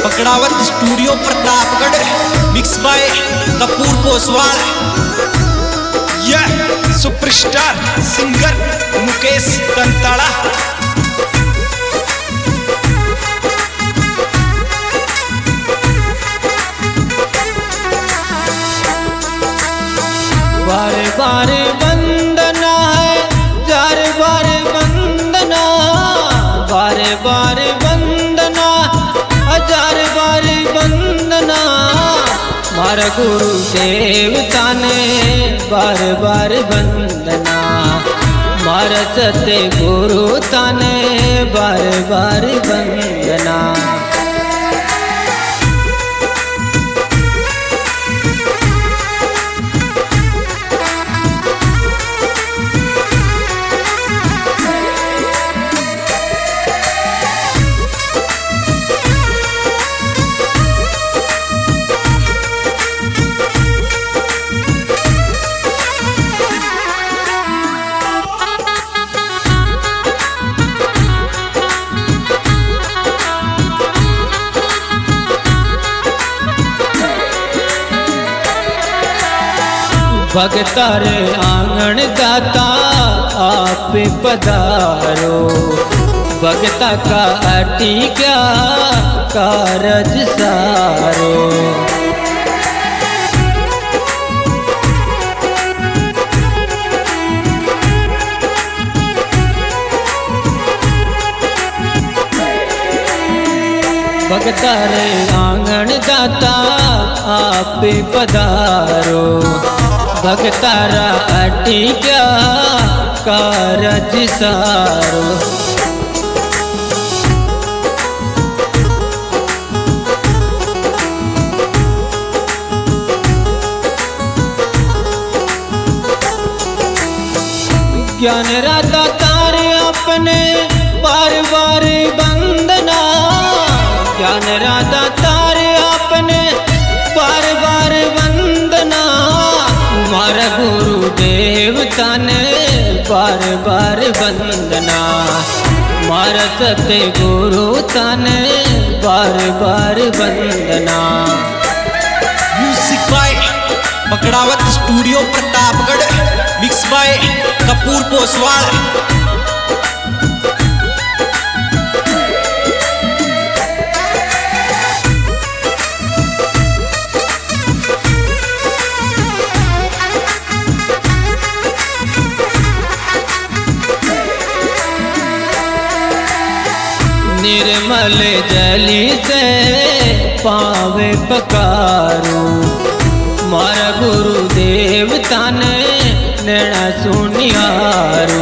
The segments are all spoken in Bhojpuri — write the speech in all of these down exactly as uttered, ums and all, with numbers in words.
पकड़ावत studio Pratapgarh, mix by Kapoor Koswal. यह सुपरस्टार सिंगर मुकेश दंताड़ा। बार बार वंदना है, जार बार वंदना, बार बार वंदना, हजार बार वंदना। मारा गुरु देवता ने बार बार वंदना, मारा सत्य गुरु ताने बार बार वंदना। भगतर आंगन दाता आप पधारो, भगता का अटी क्या कारज सारो। भगतर आंगन दाता आप पधारो, भगतारा अटी क्या कारज सारो। ज्ञान राता तारे अपने बार बार वंदना, ज्ञान राता तारे अपने बार बार वंदना। मारा गुरु देवता ने बार बार वंदना, मारा सत्य गुरु ताने बार बार वंदना। Music by Pakdawat studio Pratapgarh, mix by Kapoor Koswal. निर्मल जली से पावे पकारो, मारा गुरु देवता ने नैना सुनियारो।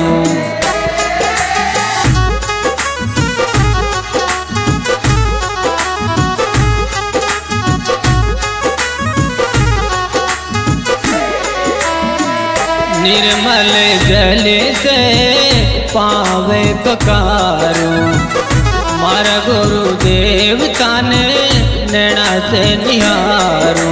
निर्मल जल से पावे पकारो, मारा गुरु देवता ने नैना से निहारो।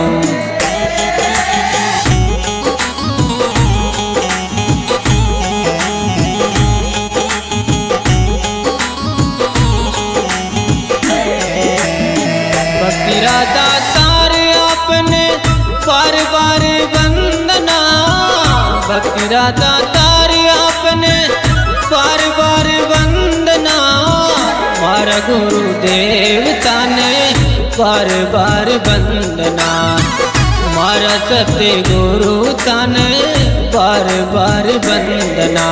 भक्तिरा दातार अपने बार बार वंदना, भक्तिरा दातार अपने बार बार वंदना। मारा गुरु देवता ने बार बार वंदना, मारा सत्य गुरु ताने बार बार वंदना।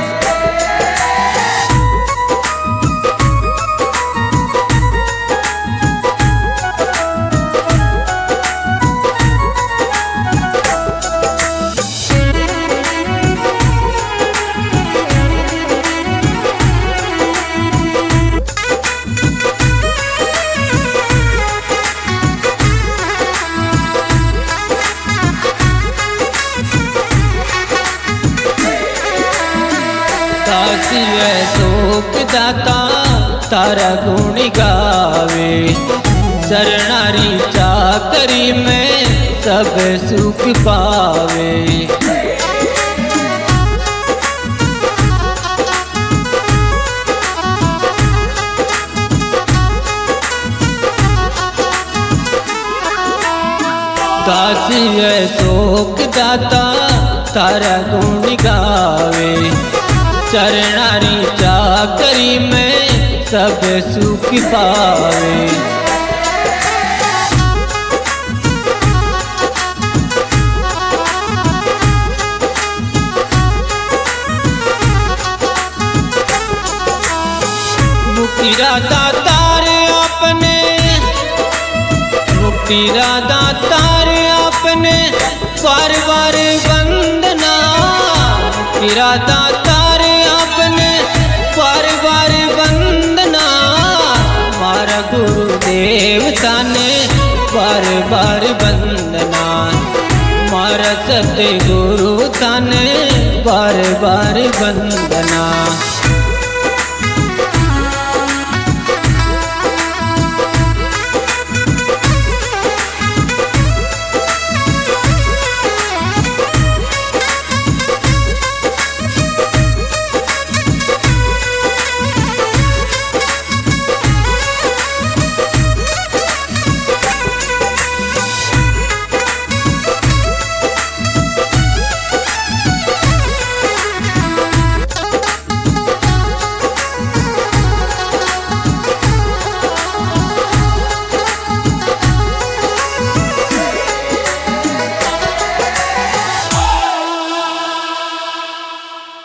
शोक दाता तारा गुण गावे, शरणारी चाकरी में सब सुख पावे। काशी शोक दाता तारा गुण गावे, चरणारी चाकरी में सब सुख पावे। मुक्तिरा दातार अपने, मुक्तिरा दातार अपने बार बार वंदना, मुक्तिरा दातार अपने बार बार वंदना। मारा गुरुदेव ताने बार बार वंदना, मारा सतगुरु ताने बार बार वंदना।